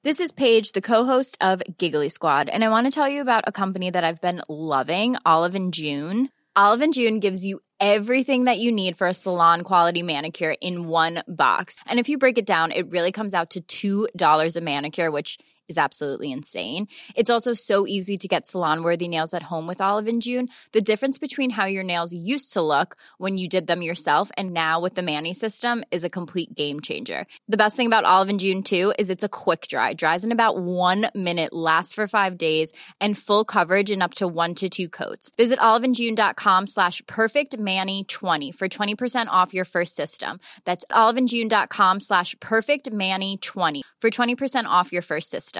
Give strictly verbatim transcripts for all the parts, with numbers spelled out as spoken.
This is Paige, the co-host of Giggly Squad, and I want to tell you about a company that I've been loving, Olive and June. Olive and June gives you everything that you need for a salon-quality manicure in one box. And if you break it down, it really comes out to two dollars a manicure, which is absolutely insane. It's also so easy to get salon-worthy nails at home with Olive and June. The difference between how your nails used to look when you did them yourself and now with the Mani system is a complete game changer. The best thing about Olive and June, too, is it's a quick dry. Dries in about one minute, lasts for five days, and full coverage in up to one to two coats. Visit oliveandjune.com slash perfectmani20 for twenty percent off your first system. That's oliveandjune.com slash perfectmani20 for twenty percent off your first system.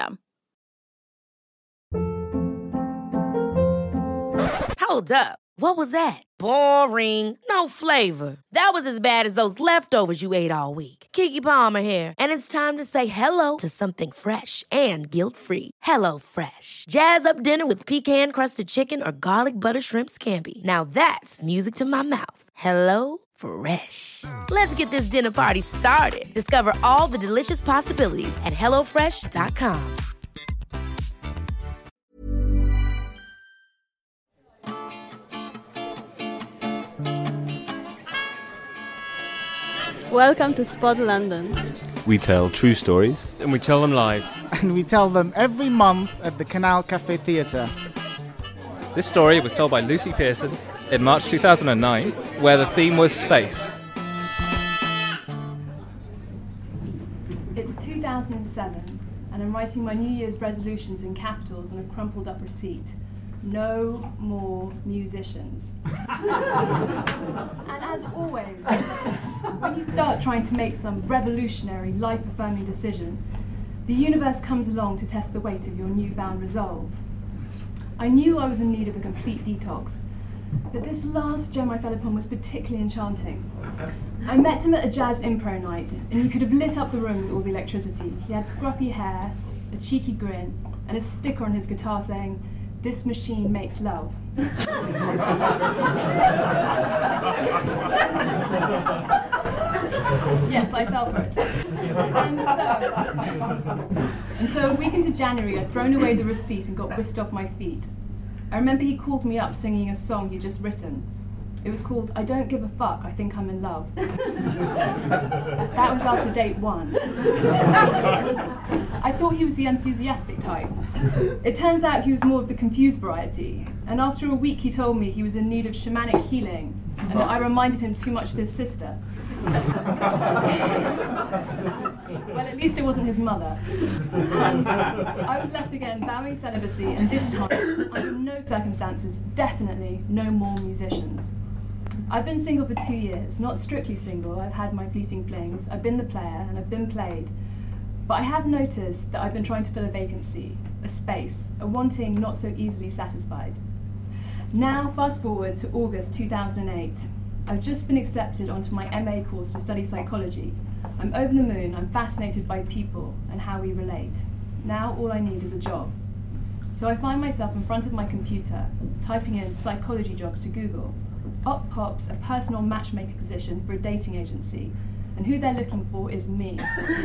Hold up. What was that? Boring. No flavor. That was as bad as those leftovers you ate all week. Keke Palmer here, and it's time to say hello to something fresh and guilt-free. Hello Fresh. Jazz up dinner with pecan-crusted chicken or garlic butter shrimp scampi. Now that's music to my mouth. Hello Fresh. Let's get this dinner party started. Discover all the delicious possibilities at hello fresh dot com. Welcome to Spot London. We tell true stories. And we tell them live. And we tell them every month at the Canal Cafe Theatre. This story was told by Lucy Pearson in March two thousand nine, where the theme was space. It's two thousand seven, and I'm writing my New Year's resolutions in capitals on a crumpled up receipt. No more musicians. And as always, when you start trying to make some revolutionary, life-affirming decision, the universe comes along to test the weight of your newfound resolve. I knew I was in need of a complete detox, but this last gem I fell upon was particularly enchanting. I met him at a jazz improv night, and you could have lit up the room with all the electricity. He had scruffy hair, a cheeky grin, and a sticker on his guitar saying, "This machine makes love." Yes, I fell for it. And so, and so a week into January, I'd thrown away the receipt and got whisked off my feet. I remember he called me up singing a song he'd just written. It was called "I Don't Give a Fuck, I Think I'm in Love." That was after date one. I thought he was the enthusiastic type. It turns out he was more of the confused variety, and after a week he told me he was in need of shamanic healing, and that I reminded him too much of his sister. Well, at least it wasn't his mother. And I was left again vowing celibacy, and this time, under no circumstances, definitely no more musicians. I've been single for two years, not strictly single. I've had my fleeting flings, I've been the player, and I've been played. But I have noticed that I've been trying to fill a vacancy, a space, a wanting not so easily satisfied. Now, fast forward to August two thousand eight. I've just been accepted onto my M A course to study psychology. I'm over the moon, I'm fascinated by people and how we relate. Now all I need is a job. So I find myself in front of my computer, typing in psychology jobs to Google. Up pops a personal matchmaker position for a dating agency, and who they're looking for is me.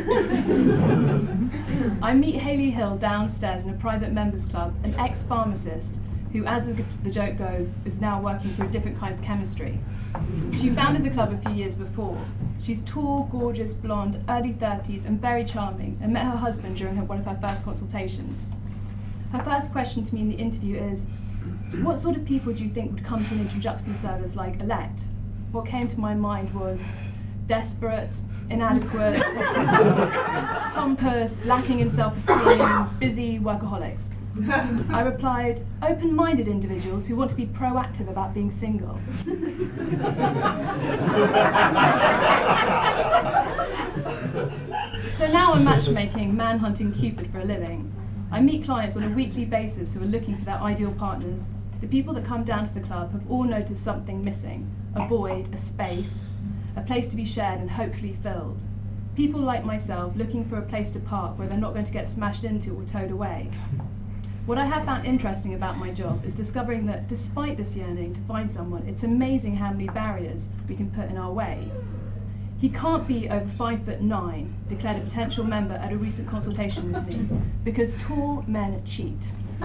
I meet Hayley Hill downstairs in a private members club, an ex-pharmacist who, as the, the joke goes, is now working for a different kind of chemistry. She founded the club a few years before. She's tall, gorgeous, blonde, early thirties, and very charming, and met her husband during her, one of her first consultations. Her first question to me in the interview is, what sort of people do you think would come to an introduction service like Elect? What came to my mind was desperate, inadequate, pompous, lacking in self-esteem, busy workaholics. I replied, open-minded individuals who want to be proactive about being single. So now I'm matchmaking, man-hunting Cupid for a living. I meet clients on a weekly basis who are looking for their ideal partners. The people that come down to the club have all noticed something missing, a void, a space, a place to be shared and hopefully filled. People like myself looking for a place to park where they're not going to get smashed into or towed away. What I have found interesting about my job is discovering that despite this yearning to find someone, it's amazing how many barriers we can put in our way. He can't be over five foot nine, declared a potential member at a recent consultation with me, because tall men cheat. The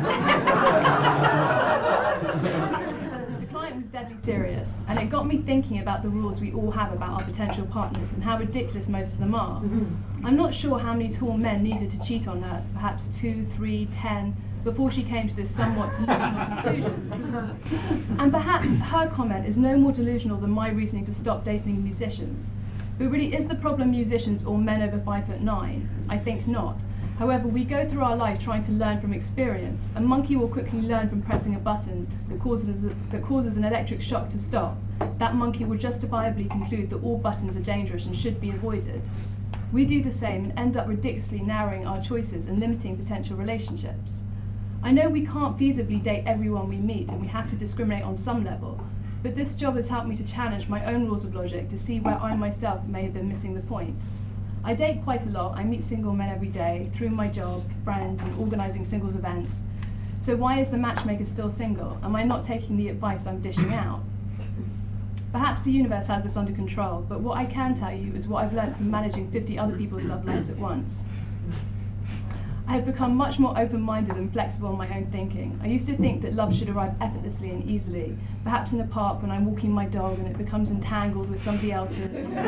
client was deadly serious, and it got me thinking about the rules we all have about our potential partners and how ridiculous most of them are. I'm not sure how many tall men needed to cheat on her, perhaps two, three, ten, before she came to this somewhat delusional conclusion. And perhaps her comment is no more delusional than my reasoning to stop dating musicians. But really, is the problem musicians or men over five foot nine? I think not. However, we go through our life trying to learn from experience. A monkey will quickly learn from pressing a button that causes, a, that causes an electric shock to stop. That monkey will justifiably conclude that all buttons are dangerous and should be avoided. We do the same and end up ridiculously narrowing our choices and limiting potential relationships. I know we can't feasibly date everyone we meet and we have to discriminate on some level, but this job has helped me to challenge my own rules of logic to see where I myself may have been missing the point. I date quite a lot. I meet single men every day through my job, friends, and organising singles events. So why is the matchmaker still single? Am I not taking the advice I'm dishing out? Perhaps the universe has this under control, but what I can tell you is what I've learned from managing fifty other people's love lives at once. I have become much more open-minded and flexible in my own thinking. I used to think that love should arrive effortlessly and easily, perhaps in a park when I'm walking my dog and it becomes entangled with somebody else's.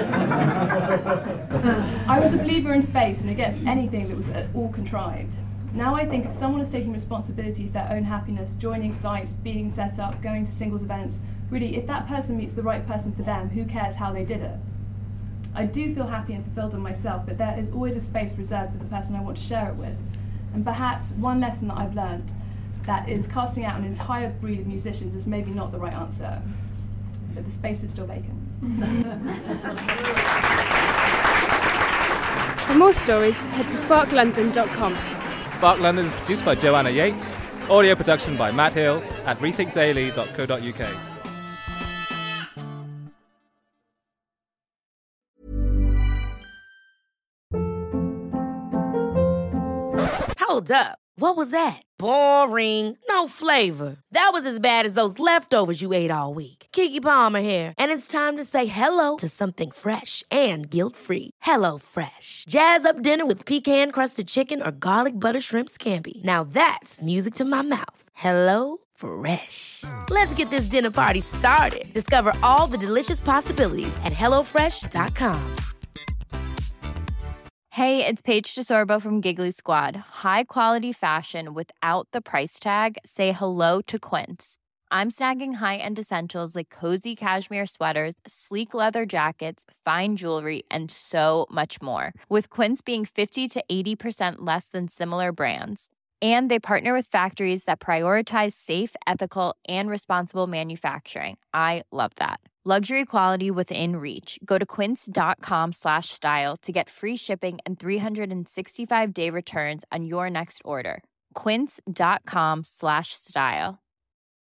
I was a believer in fate and against anything that was at all contrived. Now I think if someone is taking responsibility for their own happiness, joining sites, being set up, going to singles events, really, if that person meets the right person for them, who cares how they did it? I do feel happy and fulfilled in myself, but there is always a space reserved for the person I want to share it with. And perhaps one lesson that I've learned, that is casting out an entire breed of musicians is maybe not the right answer, but the space is still vacant. For more stories, head to spark london dot com. Spark London is produced by Joanna Yates, audio production by Matt Hill at rethink daily dot co dot uk. Hold up. What was that? Boring. No flavor. That was as bad as those leftovers you ate all week. Keke Palmer here, and it's time to say hello to something fresh and guilt-free. Hello Fresh. Jazz up dinner with pecan-crusted chicken or garlic butter shrimp scampi. Now that's music to my mouth. Hello Fresh. Let's get this dinner party started. Discover all the delicious possibilities at hello fresh dot com. Hey, it's Paige DeSorbo from Giggly Squad. High quality fashion without the price tag. Say hello to Quince. I'm snagging high-end essentials like cozy cashmere sweaters, sleek leather jackets, fine jewelry, and so much more. With Quince being fifty to eighty percent less than similar brands. And they partner with factories that prioritize safe, ethical, and responsible manufacturing. I love that. Luxury quality within reach. Go to quince.com slash style to get free shipping and three sixty-five day returns on your next order. Quince.com slash style.